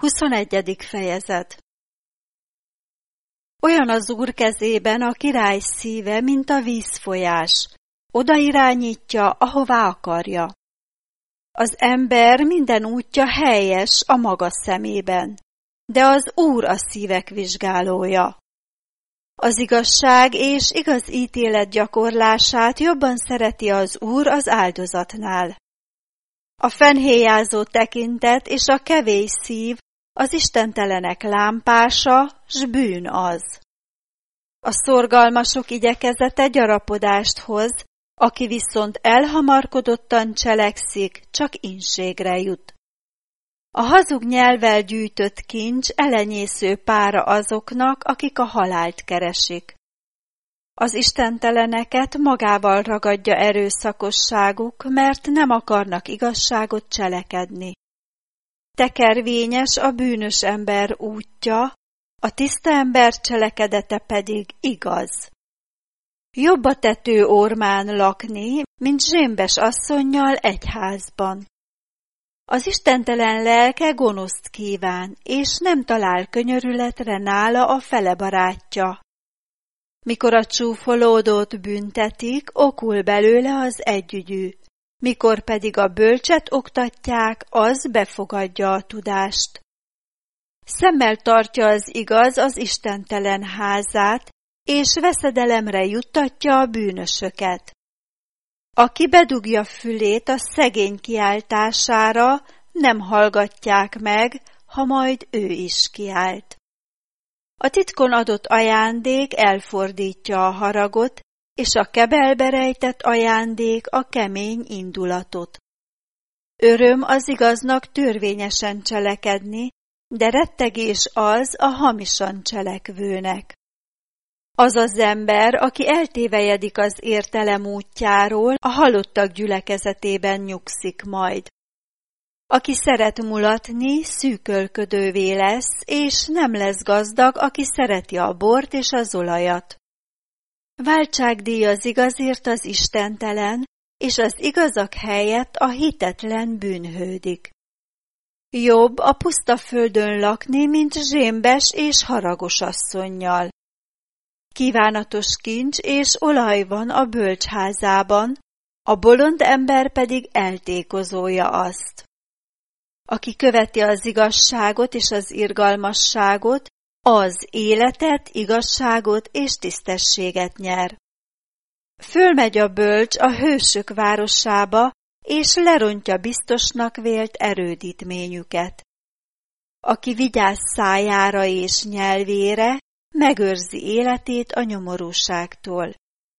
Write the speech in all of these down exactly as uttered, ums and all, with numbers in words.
huszonegyedik fejezet. Olyan az Úr kezében a király szíve, mint a vízfolyás, oda irányítja, ahová akarja. Az ember minden útja helyes a maga szemében, de az Úr a szívek vizsgálója. Az igazság és igaz ítélet gyakorlását jobban szereti az Úr az áldozatnál. A fennhéjázó tekintet és a kevés szív az istentelenek lámpása, s bűn az. A szorgalmasok igyekezete gyarapodást hoz, aki viszont elhamarkodottan cselekszik, csak ínségre jut. A hazug nyelvvel gyűjtött kincs elenyésző pára azoknak, akik a halált keresik. Az istenteleneket magával ragadja erőszakosságuk, mert nem akarnak igazságot cselekedni. Tekervényes a bűnös ember útja, a tiszta ember cselekedete pedig igaz. Jobb a tető ormán lakni, mint zsémbes asszonnyal egy házban. Az istentelen lelke gonoszt kíván, és nem talál könyörületre nála a fele barátja. Mikor a csúfolódót büntetik, okul belőle az együgyű, mikor pedig a bölcset oktatják, az befogadja a tudást. Szemmel tartja az igaz az istentelen házát, és veszedelemre juttatja a bűnösöket. Aki bedugja fülét a szegény kiáltására, nem hallgatják meg, ha majd ő is kiált. A titkon adott ajándék elfordítja a haragot, és a kebelbe rejtett ajándék a kemény indulatot. Öröm az igaznak törvényesen cselekedni, de rettegés az a hamisan cselekvőnek. Az az ember, aki eltévejedik az értelem útjáról, a halottak gyülekezetében nyugszik majd. Aki szeret mulatni, szűkölködővé lesz, és nem lesz gazdag, aki szereti a bort és az olajat. Váltságdíj az igazért az istentelen, és az igazak helyett a hitetlen bűnhődik. Jobb a puszta földön lakni, mint zsémbes és haragos asszonnyal. Kívánatos kincs és olaj van a bölcs házában, a bolond ember pedig eltékozolja azt. Aki követi az igazságot és az irgalmasságot, az életet, igazságot és tisztességet nyer. Fölmegy a bölcs a hősök városába, és lerontja biztosnak vélt erődítményüket. Aki vigyáz szájára és nyelvére, megőrzi életét a nyomorúságtól.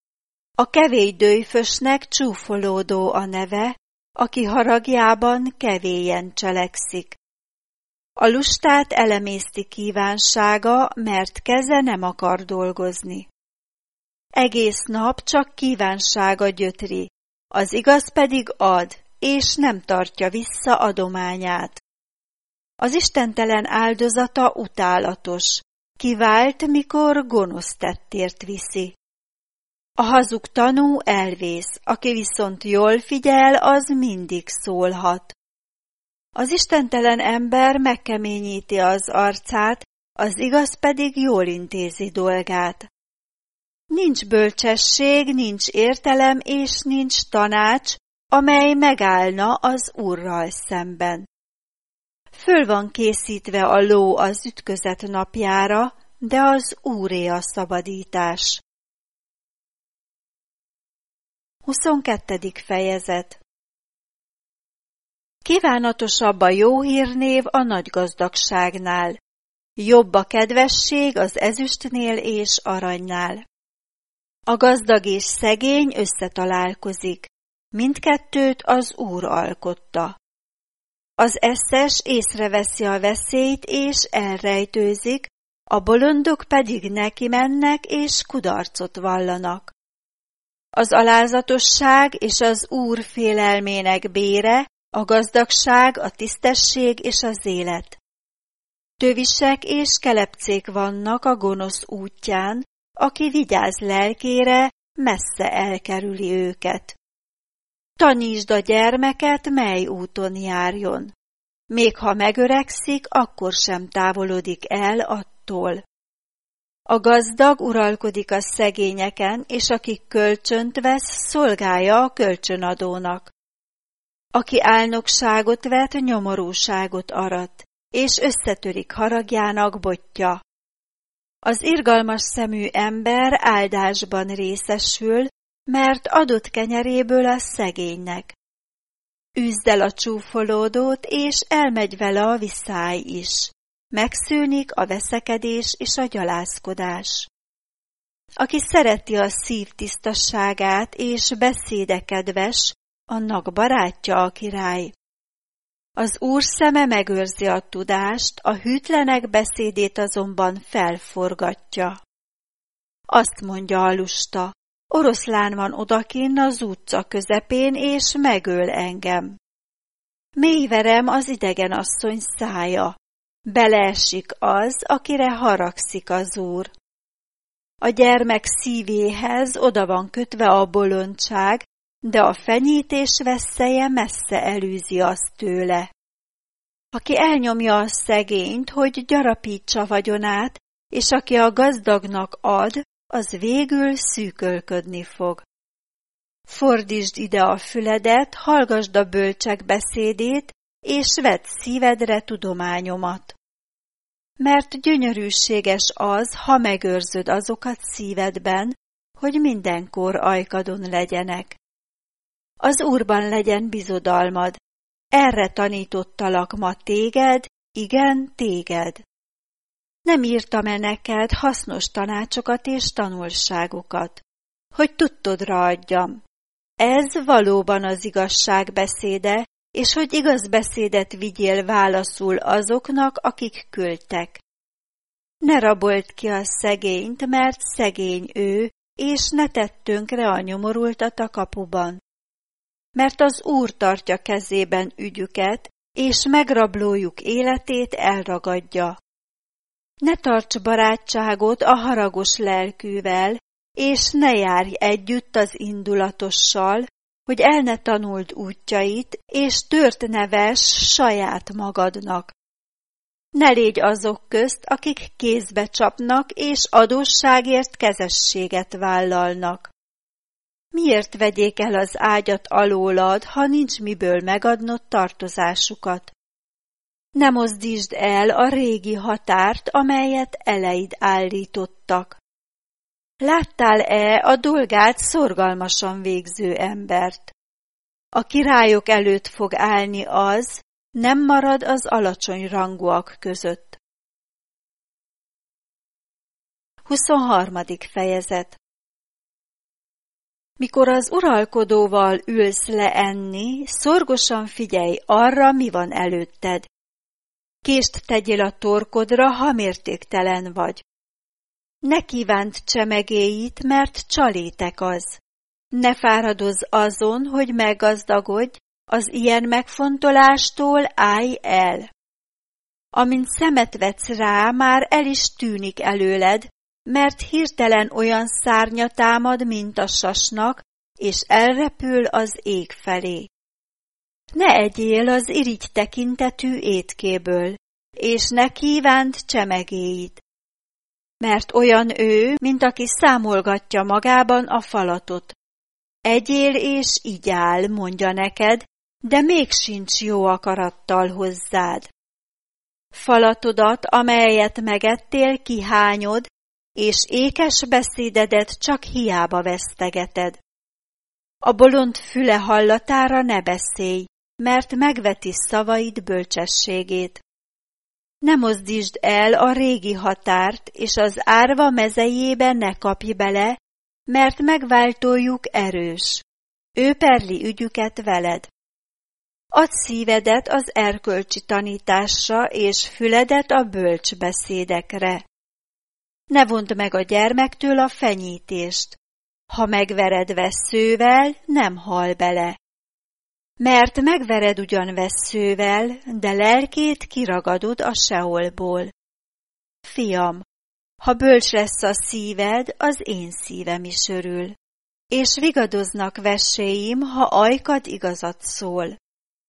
A kevély dőjfösnek csúfolódó a neve, aki haragjában kevélyen cselekszik. A lustát elemészti kívánsága, mert keze nem akar dolgozni. Egész nap csak kívánsága gyötri, az igaz pedig ad, és nem tartja vissza adományát. Az istentelen áldozata utálatos, kivált, mikor gonosz tettért viszi. A hazug tanú elvész, aki viszont jól figyel, az mindig szólhat. Az istentelen ember megkeményíti az arcát, az igaz pedig jól intézi dolgát. Nincs bölcsesség, nincs értelem és nincs tanács, amely megállna az Úrral szemben. Föl van készítve a ló az ütközet napjára, de az Úré a szabadítás. huszonkettedik fejezet. Kívánatosabb a jó hírnév a nagy gazdagságnál, jobb a kedvesség az ezüstnél és aranynál. A gazdag és szegény összetalálkozik, mindkettőt az Úr alkotta. Az eszes észreveszi a veszélyt és elrejtőzik, a bolondok pedig neki mennek és kudarcot vallanak. Az alázatosság és az Úr félelmének bére, a gazdagság, a tisztesség és az élet. Tövisek és kelepcék vannak a gonosz útján, aki vigyáz lelkére, messze elkerüli őket. Tanítsd a gyermeket, mely úton járjon. még ha megöregszik, akkor sem távolodik el attól. A gazdag uralkodik a szegényeken, és aki kölcsönt vesz, szolgálja a kölcsönadónak. Aki álnokságot vet, nyomorúságot arat, és összetörik haragjának botja. Az irgalmas szemű ember áldásban részesül, mert adott kenyeréből a szegénynek. Üzd el a csúfolódót, és elmegy vele a viszály is. Megszűnik a veszekedés és a gyalázkodás. Aki szereti a szív tisztaságát és beszéde kedves, annak barátja a király. Az Úr szeme megőrzi a tudást, a hűtlenek beszédét azonban felforgatja. Azt mondja a lusta, oroszlán van odakinn az utca közepén, és megöl engem. Mélyverem az idegen asszony szája, beleesik az, akire haragszik az Úr. A gyermek szívéhez oda van kötve a bolondság, de a fenyítés vesszeje messze elűzi azt tőle. Aki elnyomja a szegényt, hogy gyarapítsa vagyonát, és aki a gazdagnak ad, az végül szűkölködni fog. Fordítsd ide a füledet, hallgasd a bölcsek beszédét, és vedd szívedre tudományomat. Mert gyönyörűséges az, ha megőrzöd azokat szívedben, hogy mindenkor ajkadon legyenek. Az Úrban legyen bizodalmad, erre tanítottalak ma téged, igen, téged. Nem írtam-e neked hasznos tanácsokat és tanulságokat, hogy tudtodra adjam. Ez valóban az igazság beszéde, és hogy igaz beszédet vigyél válaszul azoknak, akik küldtek. Ne rabold ki a szegényt, mert szegény ő, és ne tedd tönkre a nyomorultat a kapuban. Mert az Úr tartja kezében ügyüket, és megrablójuk életét elragadja. Ne tarts barátságot a haragos lelkűvel, és ne járj együtt az indulatossal, hogy el ne tanuld útjait, és tört ne vess saját magadnak. Ne légy azok közt, akik kézbe csapnak, és adósságért kezességet vállalnak. Miért vegyék el az ágyat alólad, ha nincs miből megadnod tartozásukat? Ne mozdítsd el a régi határt, amelyet eleid állítottak. Láttál-e a dolgát szorgalmasan végző embert? A királyok előtt fog állni az, nem marad az alacsony rangúak között. huszonharmadik fejezet. Mikor az uralkodóval ülsz le enni, szorgosan figyelj arra, mi van előtted. Kést tegyél a torkodra, ha mértéktelen vagy. Ne kívánt csemegéit, mert csalétek az. Ne fáradozz azon, hogy meggazdagodj, az ilyen megfontolástól állj el. Amint szemet vetsz rá, már el is tűnik előled, mert hirtelen olyan szárnya támad, mint a sasnak, és elrepül az ég felé. Ne egyél az irigy tekintetű étkéből, és ne kívánt csemegéit. Mert olyan ő, mint aki számolgatja magában a falatot. Egyél és igyál, mondja neked, de még sincs jó akarattal hozzád. Falatodat, amelyet megettél, kihányod, és ékes beszédedet csak hiába vesztegeted. A bolond füle hallatára ne beszélj, mert megveti szavaid bölcsességét. Ne mozdítsd el a régi határt, és az árva mezejébe ne kapj bele, mert megváltójuk erős. Ő perli ügyüket veled. Add szívedet az erkölcsi tanításra, és füledet a bölcs beszédekre. Ne vondd meg a gyermektől a fenyítést. Ha megvered vesszővel, nem hal bele. Mert megvered ugyan vesszővel, de lelkét kiragadod a seolból. Fiam, ha bölcs lesz a szíved, az én szívem is örül, és vigadoznak veséim, ha ajkad igazat szól.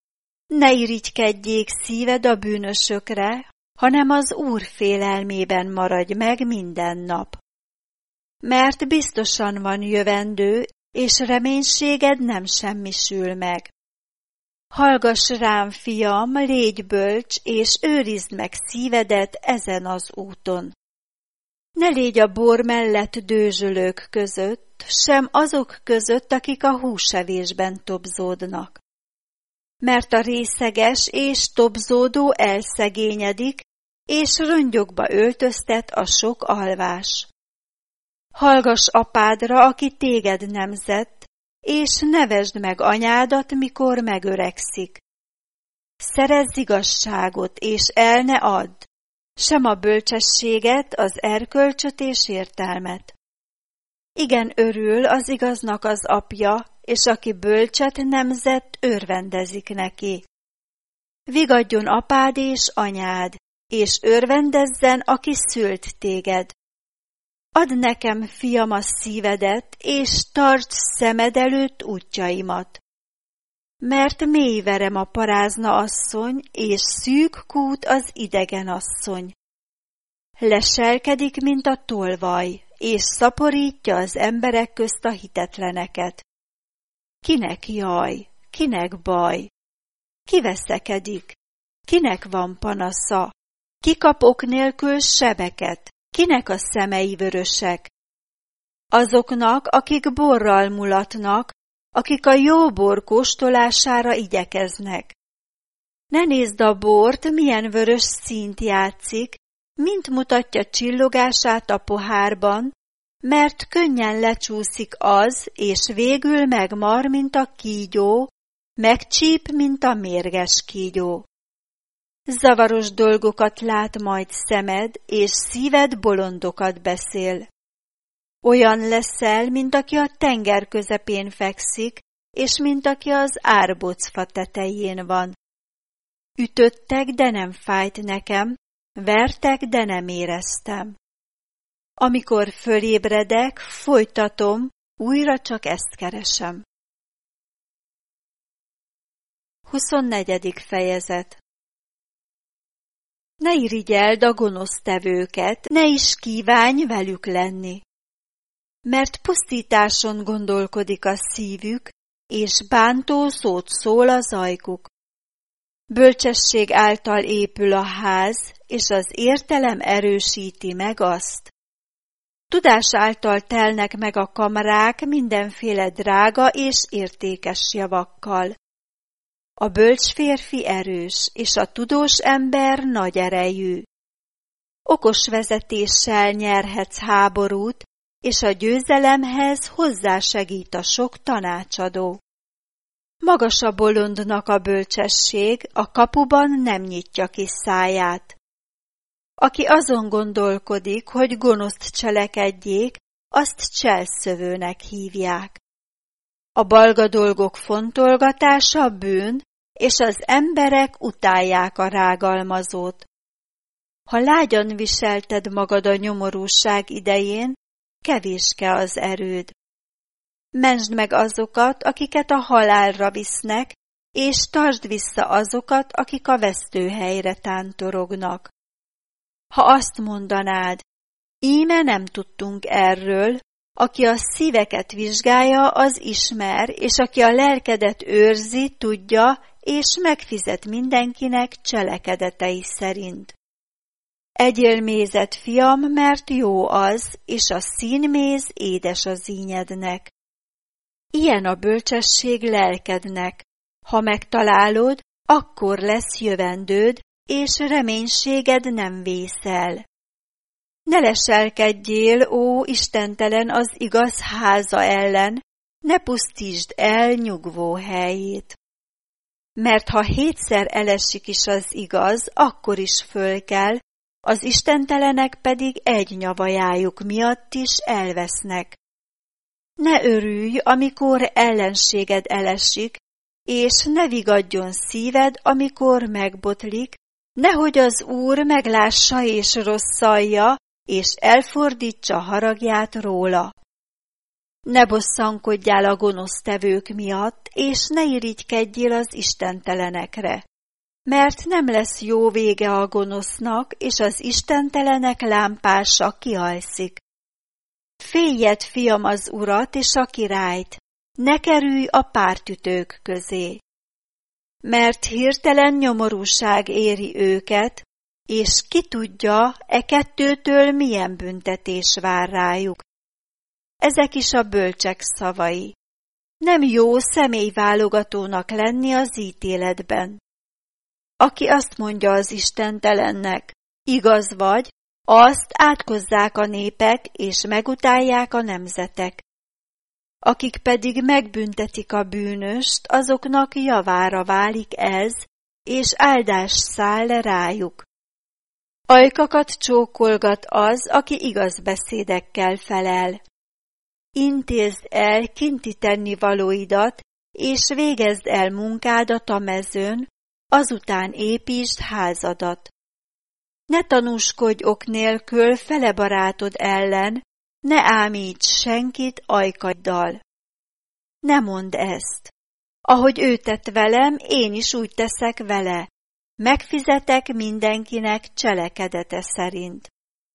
Ne irigykedjék szíved a bűnösökre, hanem az Úr félelmében maradj meg minden nap. Mert biztosan van jövendő, és reménységed nem semmisül meg. Hallgass rám, fiam, légy bölcs, és őrizd meg szívedet ezen az úton. Ne légy a bor mellett dőzsölők között, sem azok között, akik a húsevésben tobzódnak. Mert a részeges és tobzódó elszegényedik, és rongyokba öltöztet a sok alvás. Hallgass apádra, aki téged nemzett, és nevesd meg anyádat, mikor megöregszik. Szerezz igazságot, és el ne add, sem a bölcsességet, az erkölcsöt és értelmet. Igen, örül az igaznak az apja, és aki bölcset nemzett, örvendezik neki. Vigadjon apád és anyád, és örvendezzen, aki szült téged. Add nekem, fiam, a szívedet, és tarts szemed előtt útjaimat. Mert mélyverem a parázna asszony, és szűk kút az idegen asszony. Leselkedik, mint a tolvaj, és szaporítja az emberek közt a hitetleneket. Kinek jaj, kinek baj? Ki veszekedik? Kinek van panasza? Ki kap ok nélkül sebeket? Kinek a szemei vörösek? Azoknak, akik borral mulatnak, akik a jó bor kóstolására igyekeznek. Ne nézd a bort, milyen vörös színt játszik, mint mutatja csillogását a pohárban, mert könnyen lecsúszik az, és végül megmar, mint a kígyó, megcsíp, mint a mérges kígyó. Zavaros dolgokat lát majd szemed, és szíved bolondokat beszél. Olyan leszel, mint aki a tenger közepén fekszik, és mint aki az árbocfa tetején van. Ütöttek, de nem fájt nekem, vertek, de nem éreztem. Amikor fölébredek, folytatom, újra csak ezt keresem. huszonnegyedik fejezet. Ne irigyeld a gonosztevőket, ne is kívánj velük lenni. Mert pusztításon gondolkodik a szívük, és bántó szót szól az ajkuk. Bölcsesség által épül a ház, és az értelem erősíti meg azt. Tudás által telnek meg a kamrák mindenféle drága és értékes javakkal. A bölcs férfi erős, és a tudós ember nagy erejű. Okos vezetéssel nyerhetsz háborút, és a győzelemhez hozzásegít a sok tanácsadó. Magas a bolondnak a bölcsesség, a kapuban nem nyitja ki száját. Aki azon gondolkodik, hogy gonoszt cselekedjék, azt cselszövőnek hívják. A balga dolgok fontolgatása bűn, és az emberek utálják a rágalmazót. Ha lágyan viselted magad a nyomorúság idején, kevéske az erőd. Mentsd meg azokat, akiket a halálra visznek, és tartsd vissza azokat, akik a vesztőhelyre tántorognak. Ha azt mondanád, íme nem tudtunk erről, aki a szíveket vizsgálja, az ismer, és aki a lelkedet őrzi, tudja, és megfizet mindenkinek cselekedetei szerint. Egyél mézet, fiam, mert jó az, és a színméz édes az ínyednek. Ilyen a bölcsesség lelkednek. Ha megtalálod, akkor lesz jövendőd, és reménységed nem vészel. Ne leselkedjél, ó istentelen, az igaz háza ellen, ne pusztítsd el nyugvó helyét. Mert ha hétszer elesik is az igaz, akkor is fölkel, az istentelenek pedig egy nyavajájuk miatt is elvesznek. Ne örülj, amikor ellenséged elesik, és ne vigadjon szíved, amikor megbotlik, nehogy az Úr meglássa és rosszalja, és elfordítsa haragját róla. Ne bosszankodjál a gonosztevők miatt, és ne irigykedjél az istentelenekre, mert nem lesz jó vége a gonosznak, és az istentelenek lámpása kialszik. Féljed, fiam, az urat és a királyt, ne kerülj a pártütők közé. Mert hirtelen nyomorúság éri őket, és ki tudja, e kettőtől milyen büntetés vár rájuk. Ezek is a bölcsek szavai. Nem jó személyválogatónak lenni az ítéletben. Aki azt mondja az istentelennek, igaz vagy, azt átkozzák a népek, és megutálják a nemzetek. Akik pedig megbüntetik a bűnöst, azoknak javára válik ez, és áldás száll rájuk. Ajkakat csókolgat az, aki igaz beszédekkel felel. Intézd el kinti tennivalóidat, és végezd el munkádat a mezőn, azután építsd házadat. Ne tanúskodj ok nélkül fele barátod ellen, ne ámíts senkit ajkaddal. Ne mondd ezt. Ahogy ő tett velem, én is úgy teszek vele. Megfizetek mindenkinek cselekedete szerint.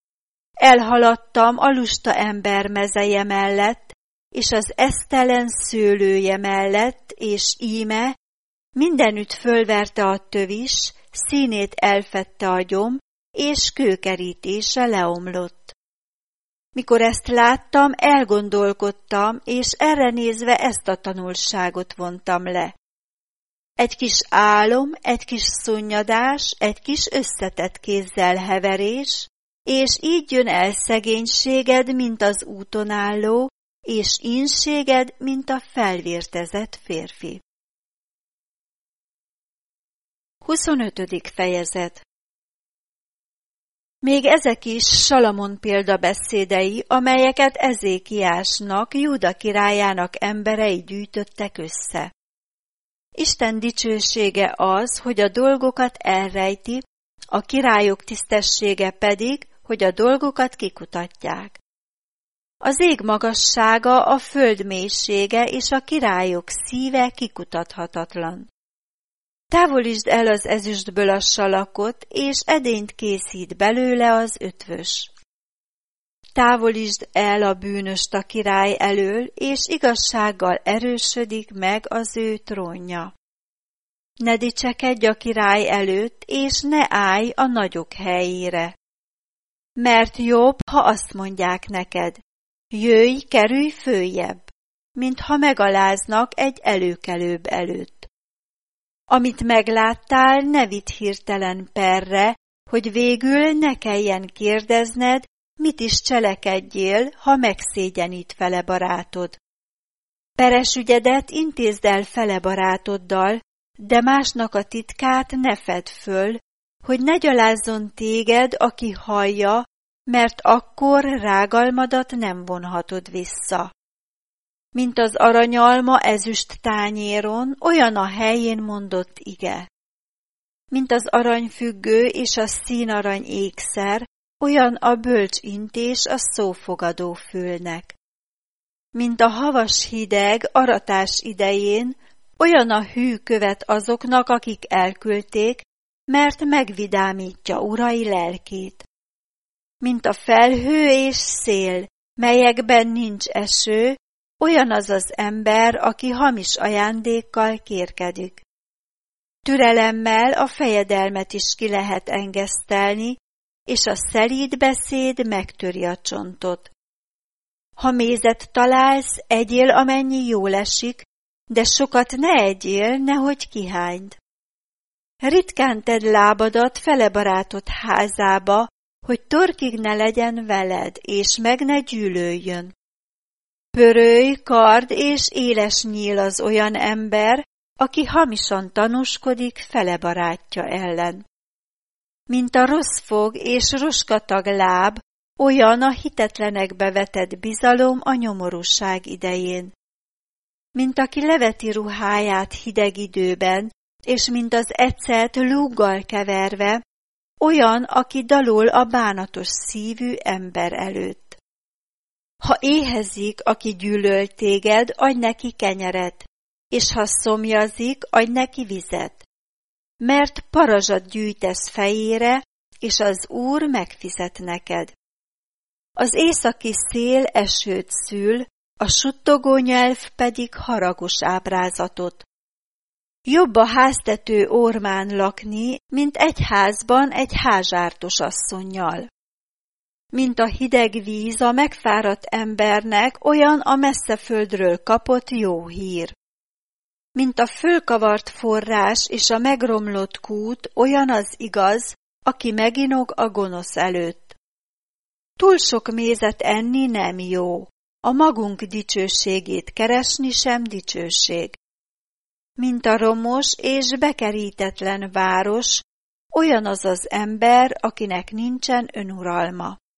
Elhaladtam a lusta ember mezeje mellett, és az esztelen szőlője mellett, és íme, mindenütt fölverte a tövis, színét elfedte a gyom, és kőkerítése leomlott. Mikor ezt láttam, elgondolkodtam, és erre nézve ezt a tanulságot vontam le. Egy kis álom, egy kis szunnyadás, egy kis összetett kézzel heverés, és így jön el szegénységed, mint az úton álló, és ínséged, mint a felvértezett férfi. huszonötödik fejezet. Még ezek is Salamon példabeszédei, amelyeket Ezékiásnak, Júda királyának emberei gyűjtöttek össze. Isten dicsősége az, hogy a dolgokat elrejti, a királyok tisztessége pedig, hogy a dolgokat kikutatják. Az ég magassága, a föld mélysége és a királyok szíve kikutathatatlan. Távolítsd el az ezüstből a salakot, és edényt készít belőle az ötvös. Távolítsd el a bűnöst a király elől, és igazsággal erősödik meg az ő trónja. Ne dicsekedj a király előtt, és ne állj a nagyok helyére. Mert jobb, ha azt mondják neked, jöjj, kerülj följebb, mint ha megaláznak egy előkelőbb előtt. Amit megláttál, ne vidd hirtelen perre, hogy végül ne kelljen kérdezned, mit is cselekedjél, ha megszégyenít fele barátod. Peres ügyedet intézd el fele barátoddal, de másnak a titkát ne fedd föl, hogy ne gyalázzon téged, aki hallja, mert akkor rágalmadat nem vonhatod vissza. Mint az aranyalma ezüst tányéron, olyan a helyén mondott ige. Mint az aranyfüggő és a színarany ékszer, olyan a bölcs intés a szófogadó fülnek. Mint a havas hideg aratás idején, olyan a hű követ azoknak, akik elküldték, mert megvidámítja urai lelkét. Mint a felhő és szél, melyekben nincs eső, olyan az az ember, aki hamis ajándékkal kérkedik. Türelemmel a fejedelmet is ki lehet engesztelni, és a szelíd beszéd megtöri a csontot. Ha mézet találsz, egyél, amennyi jól esik, de sokat ne egyél, nehogy kihányd. Ritkán tedd lábadat fele barátod házába, hogy torkig ne legyen veled, és meg ne gyűlöljön. Pörölj, kard és éles nyíl az olyan ember, aki hamisan tanúskodik fele barátja ellen. Mint a rossz fog és roskatag láb, olyan a hitetlenekbe vetett bizalom a nyomorúság idején. Mint aki leveti ruháját hideg időben, és mint az ecet lúggal keverve, olyan, aki dalol a bánatos szívű ember előtt. Ha éhezik, aki gyűlöl téged, adj neki kenyeret, és ha szomjazik, adj neki vizet. Mert parazsat gyűjtesz fejére, és az Úr megfizet neked. Az északi szél esőt szül, a suttogó nyelv pedig haragos ábrázatot. Jobb a háztető ormán lakni, mint egy házban egy házsártos asszonnyal. Mint a hideg víz a megfáradt embernek, olyan a messze földről kapott jó hír. Mint a fölkavart forrás és a megromlott kút, olyan az igaz, aki meginog a gonosz előtt. Túl sok mézet enni nem jó, a magunk dicsőségét keresni sem dicsőség. Mint a romos és bekerítetlen város, olyan az az ember, akinek nincsen önuralma.